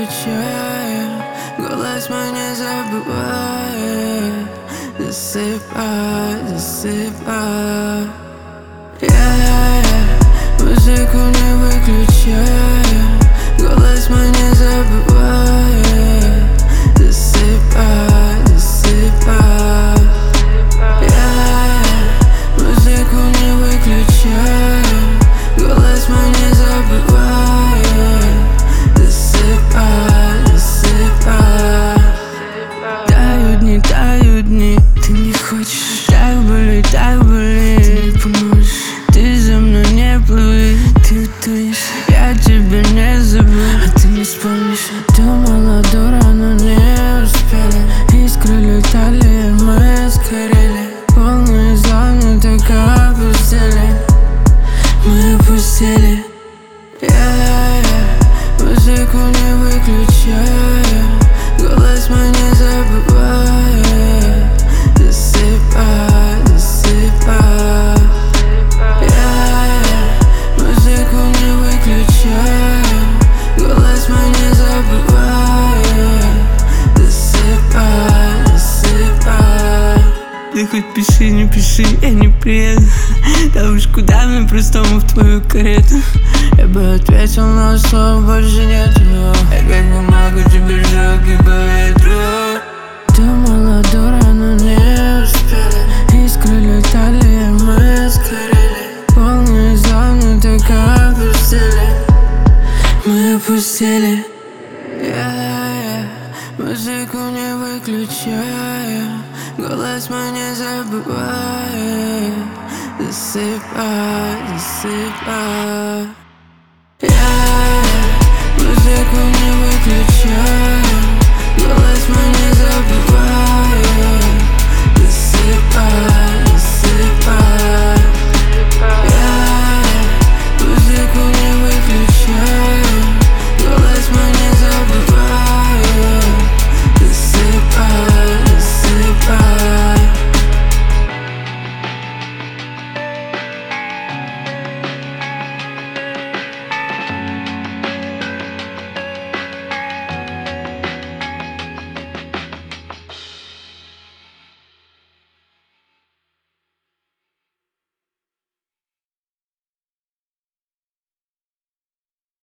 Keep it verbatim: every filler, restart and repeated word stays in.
выключая, голос мой не забывая. Засыпай, засыпай. Я, музыку не выключая, голос мой не забывая. Засыпай, засыпай. Я, музыку не выключая, голос мой не забывая. Засыпай, засыпай. Тают дни, тают дни, ты не хочешь. Так болит, так болит, ты не поможешь. Ты за мной не плыви, ты утонешь. Я тебя не забыл, а ты не вспомнишь. Думала, дура, но не успели. Искры летали, мы сгорели. Полные зоны, так опустили. Мы опустили. Я, музыку не выключая, голос мой не забывая. Засыпай, засыпай. Я, музыку не выключая, голос мой не забывая. Засыпай, засыпай. Ты хоть пиши, не пиши, я не приеду. Да уж куда мне простому в твою карету. Я бы ответил, но слов больше нету. Я как бумагу тебе жёг по ветру. Думала, дура, но не успели. Искры летали, мы сгорели. Полные зоны, так опустили. Мы опустили. Я, музыку не выключая, голос мой не забывая. Засыпай, засыпай.